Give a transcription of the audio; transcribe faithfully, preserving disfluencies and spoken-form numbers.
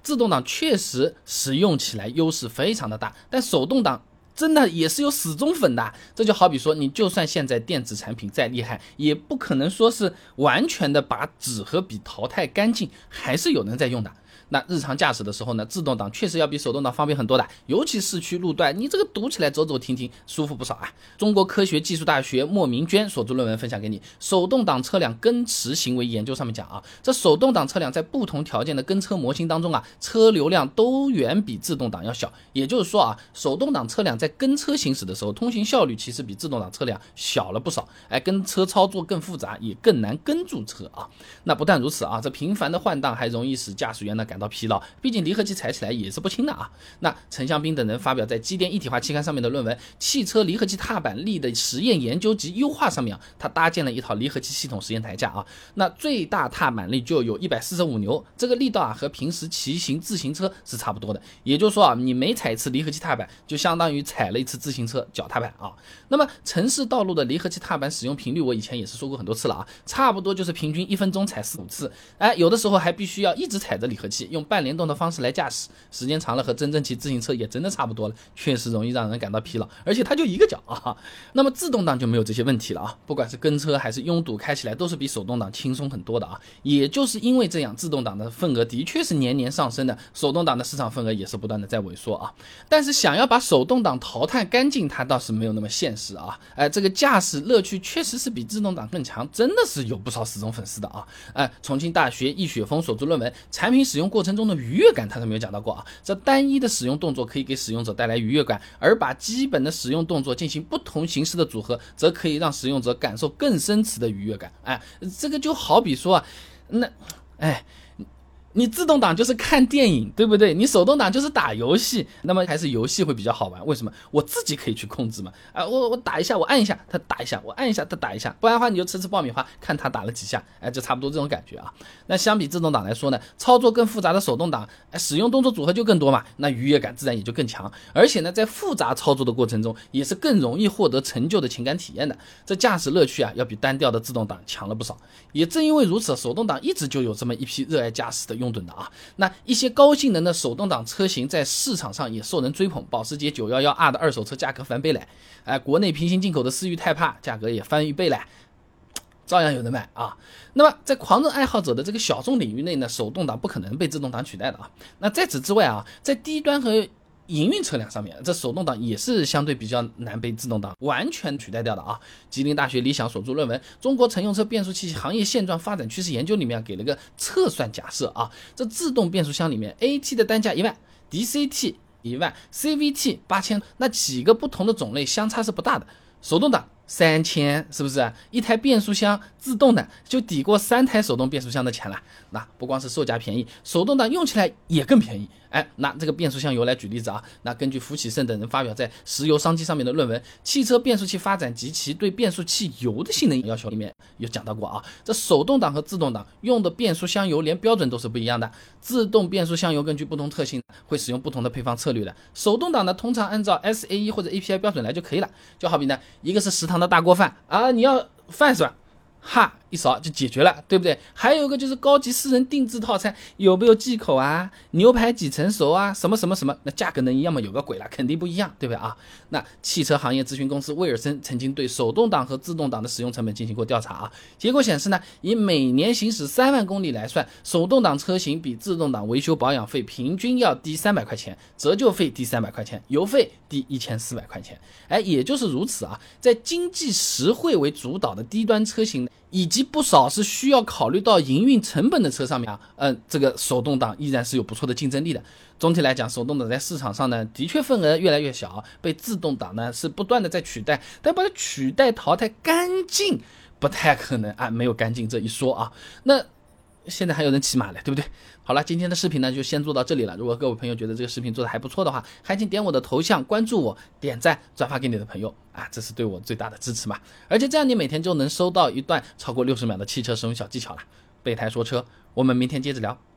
自动挡确实使用起来优势非常的大，但手动挡真的也是有死忠粉的。这就好比说，你就算现在电子产品再厉害，也不可能说是完全的把纸和笔淘汰干净，还是有人在用的。那日常驾驶的时候呢，自动挡确实要比手动挡方便很多的，尤其市区路段，你这个堵起来走走停停舒服不少啊。中国科学技术大学莫明娟所著论文分享给你，手动挡车辆跟驰行为研究上面讲啊，这手动挡车辆在不同条件的跟车模型当中啊，车流量都远比自动挡要小。也就是说啊，手动挡车辆在跟车行驶的时候，通行效率其实比自动挡车辆小了不少，哎，跟车操作更复杂，也更难跟住车啊。那不但如此啊，这频繁的换挡还容易使驾驶员呢感到疲劳，毕竟离合器踩起来也是不轻的啊。那陈向斌等人发表在机电一体化期刊上面的论文《汽车离合器踏板力的实验研究及优化》上面啊，他搭建了一套离合器系统实验台架啊，那最大踏板力就有一百四十五牛，这个力道啊和平时骑行自行车是差不多的。也就是说啊，你每踩一次离合器踏板，就相当于踩了一次自行车脚踏板啊。那么城市道路的离合器踏板使用频率，我以前也是说过很多次了啊，差不多就是平均一分钟踩四五次，哎，有的时候还必须要一直踩着离合器，用半联动的方式来驾驶，时间长了和真正骑自行车也真的差不多了，确实容易让人感到疲劳，而且它就一个脚啊。那么自动挡就没有这些问题了啊，不管是跟车还是拥堵，开起来都是比手动挡轻松很多的啊。也就是因为这样，自动挡的份额的确是年年上升的，手动挡的市场份额也是不断的在萎缩啊。但是想要把手动挡淘汰干净，它倒是没有那么现实啊。哎，这个驾驶乐趣确实是比自动挡更强，真的是有不少死忠粉丝的啊。哎，重庆大学易雪峰所著论文《产品使用过程中的愉悦感》，他上面有讲到过啊，这单一的使用动作可以给使用者带来愉悦感，而把基本的使用动作进行不同形式的组合，则可以让使用者感受更深层的愉悦感。哎，这个就好比说啊，那哎。你自动挡就是看电影，对不对？你手动挡就是打游戏，那么还是游戏会比较好玩。为什么？我自己可以去控制嘛。啊，我我打一下，我按一下，他打一下，我按一下，他打一下。不然的话，你就吃吃爆米花，看他打了几下，哎，就差不多这种感觉啊。那相比自动挡来说呢，操作更复杂的手动挡，哎，使用动作组合就更多嘛，那愉悦感自然也就更强。而且呢，在复杂操作的过程中，也是更容易获得成就的情感体验的。这驾驶乐趣啊，要比单调的自动挡强了不少。也正因为如此，手动挡一直就有这么一批热爱驾驶的拥趸的啊。那一些高性能的手动挡车型在市场上也受人追捧，保时捷九一一 R 的二手车价格翻倍来，哎，国内平行进口的思域泰帕价格也翻一倍来，照样有人买啊。那么在狂热爱好者的这个小众领域内呢，手动挡不可能被自动挡取代的啊。那在此之外啊，在低端和营运车辆上面，这手动挡也是相对比较难被自动挡完全取代掉的啊。吉林大学理想所著论文《中国乘用车变速器行业现状发展趋势研究》里面给了个测算假设啊，这自动变速箱里面 A T 的单价一万 ，D C T 一万 ，C V T 八千，那几个不同的种类相差是不大的。手动挡三千，是不是一台变速箱自动的就抵过三台手动变速箱的钱了？那不光是售价便宜，手动挡用起来也更便宜。哎，拿这个变速箱油来举例子啊，那根据福启胜等人发表在《石油商机》上面的论文《汽车变速器发展及其对变速器油的性能要求》里面有讲到过啊，这手动挡和自动挡用的变速箱油连标准都是不一样的。自动变速箱油根据不同特性会使用不同的配方策略的，手动挡呢通常按照 S A E 或者 A P I 标准来就可以了。就好比呢，一个是食堂的大锅饭啊，你要饭是吧？哈，一勺就解决了，对不对？还有一个就是高级私人定制套餐，有没有忌口啊？牛排几成熟啊？什么什么什么？那价格能一样吗？有个鬼了，肯定不一样，对不对啊？那汽车行业咨询公司威尔森曾经对手动挡和自动挡的使用成本进行过调查啊，结果显示呢，以每年行驶三万公里来算，手动挡车型比自动挡维修保养费平均要低三百块钱，折旧费低三百块钱，油费低一千四百块钱。哎，也就是如此啊，在经济实惠为主导的低端车型，以及不少是需要考虑到营运成本的车上面啊，嗯，这个手动挡依然是有不错的竞争力的。总体来讲，手动挡在市场上呢，的确份额越来越小，被自动挡呢是不断的在取代，但把它取代淘汰干净不太可能啊，没有干净这一说啊。那现在还有人骑马了，对不对？好了，今天的视频呢就先做到这里了。如果各位朋友觉得这个视频做的还不错的话，还请点我的头像关注我，点赞转发给你的朋友啊，这是对我最大的支持嘛。而且这样你每天就能收到一段超过六十秒的汽车使用小技巧了。备胎说车，我们明天接着聊。